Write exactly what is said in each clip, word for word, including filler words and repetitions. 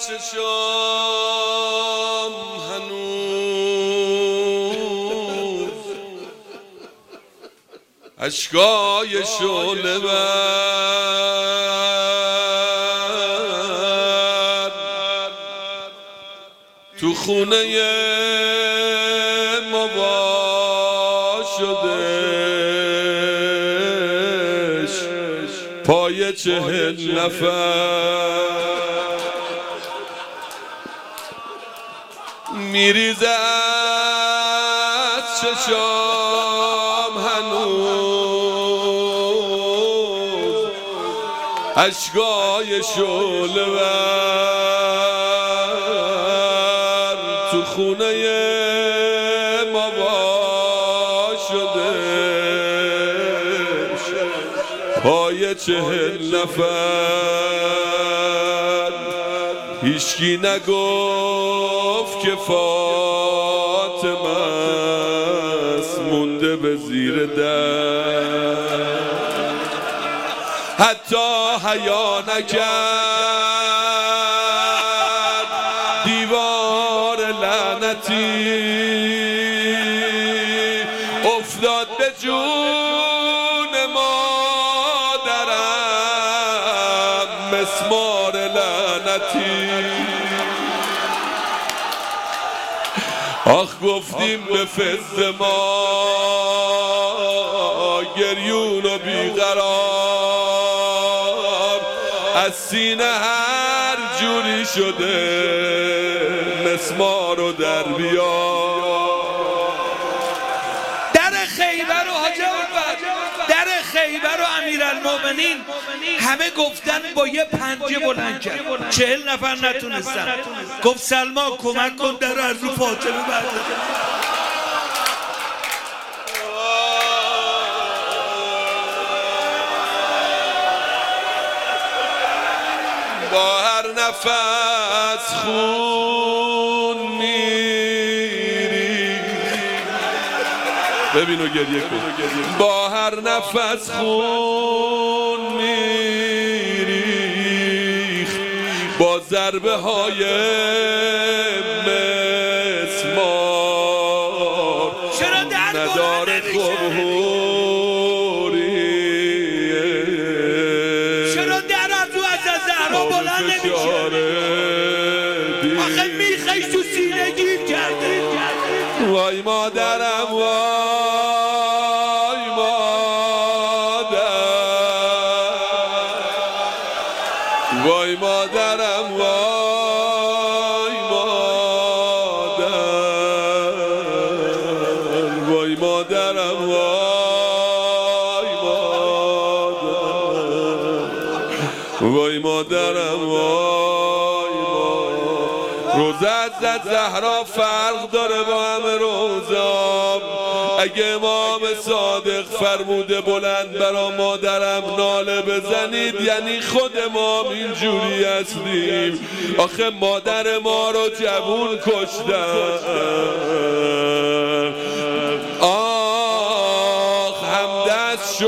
چشام هنوز اشکای شعله بر تو خونه ما با شدش پای چهل نفر میریزه از چشام هنوز اشکای شعله بر تو خونه ما با شدش پای چهل نفر هیچکی نگفت که فاطمه است مونده به زیر در حتی حیا نکرد دیوار لعنتی افتاد به جون مادرم مسمار لعنتی آخ گفتیم به فز ما گریون و بیقرار از سینه هر جوری شده مسمار و در بیار در خیبر و حاج در خیبر و امیرالمؤمنین همه گفتن با یه پنجه بلند کرد چهل نفر نتونستن گفت سلما کمک کن در از رو فاطمه بردار با هر نفس خون میری ببینو گریه کن با هر نفس خون میری با ضربه های مسمار نداره خبوری چرا در از رو از زهرا بلند نمیشه آخه میخیش تو سینه گیر کرده وای مادرم وای مادر وای مادرم وای مادر وای مادرم وای مادر وای مادرم وای روزت زد زهرا فرق داره با همه روزام اگه امام صادق فرموده بلند برا مادرم ناله بزنید یعنی خود ما اینجوری هستیم آخه مادر ما رو جوون کشتن آخ همدست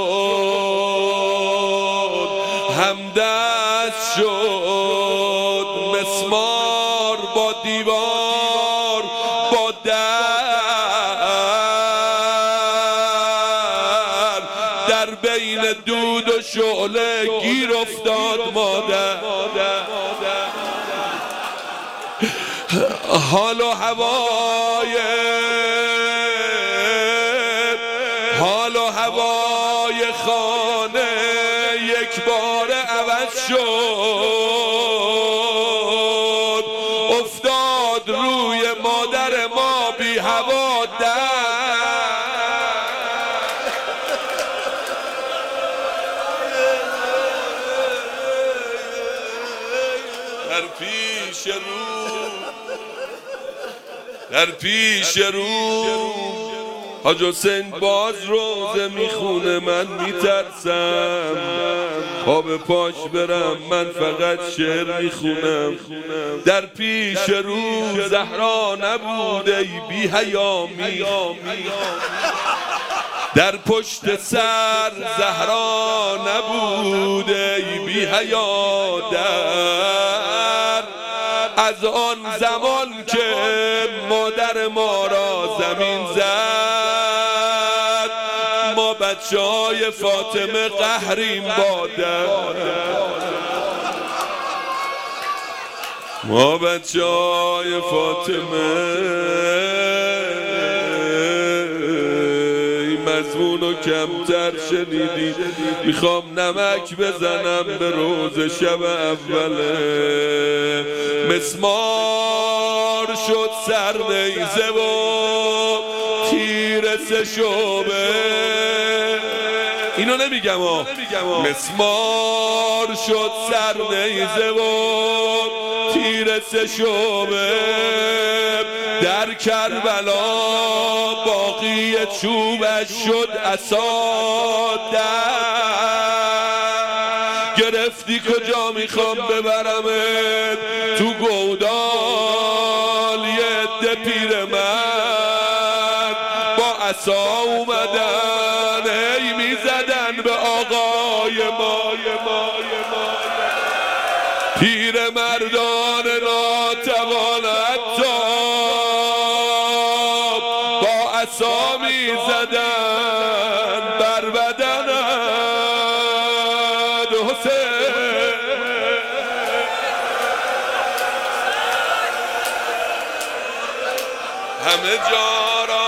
شد همدست شد مسمار با دیوار با در در بین دود و شعله گیر افتاد مادر حال و هوای حال و هوای خانه یک بار عوض شد افتاد روی مادر ما بی هوا در در پیش رو در پیش رو حاج حسین باز روزه میخونه من میترسم پا به پاش برم من فقط شعر میخونم در پیش رو زهرا نبود ای بی حیا در پشت سر زهرا نبود ای بی حیا در از آن زمان که مادر ما را زمین زد ما بچه های فاطمه قهریم بادر، ما بچه های فاطمه مضمون و کمتر شنیدی. میخوام نمک بزنم به روز شب اوله، مسمار شد سر نیزه و تیر سه شعبه. اینو نمیگم ها، مسمار شد سر نیزه و تیر سه شعبه. در کربلا باقی چوبش شد عصا در. گرفتی کجا میخوام ببرمت تو گودال، یه عده پیرمرد با عصا اومدن هی میزدن به آقای ما. پیرمردان ناتوان حتی با عصا میزدن بر بدن حسین. همه جا را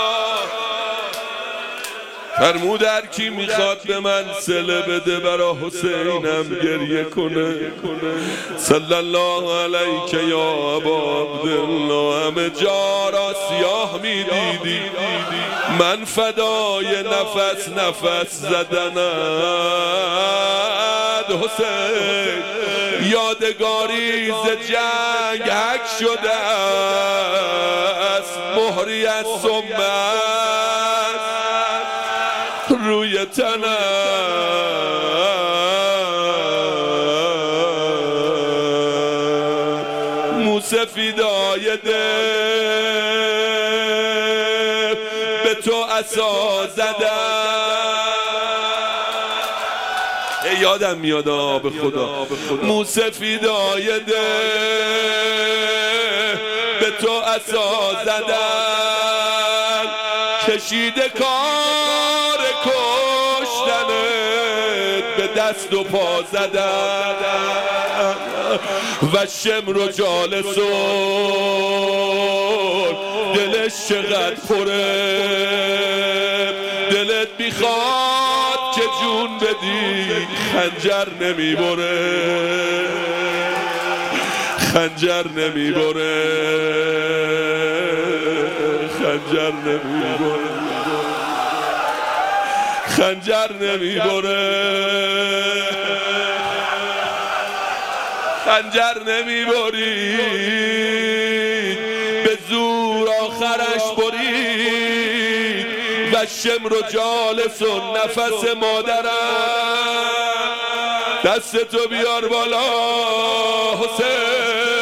فرمود هر کی میخواد به من صله بده برا حسینم گریه کنه. صلی الله علیک یا ابا عبدالله. همه جا را سیاه میدیدی، من فدای نفس نفس زدنت حسین. یادگاری ز جنگ حک شده است، مهری از سمت روی تنم. موسفیدای دل به تو عصا زدم. یادم میاد به خدا، موسفیدای دل به تو عصا زدم. کشیده کار کشتنت به دست و پا زدن و شمر و جالسون دلش چقدر پره. دلت میخواد که جون بدی خنجر نمیبره، خنجر نمیبره، خنجر نمیبره، خنجر نمیبره، خنجر نمیبرید. به زور آخرش برید و شمر و جالس و نفس مادرم. دستتو بیار بالا حسین.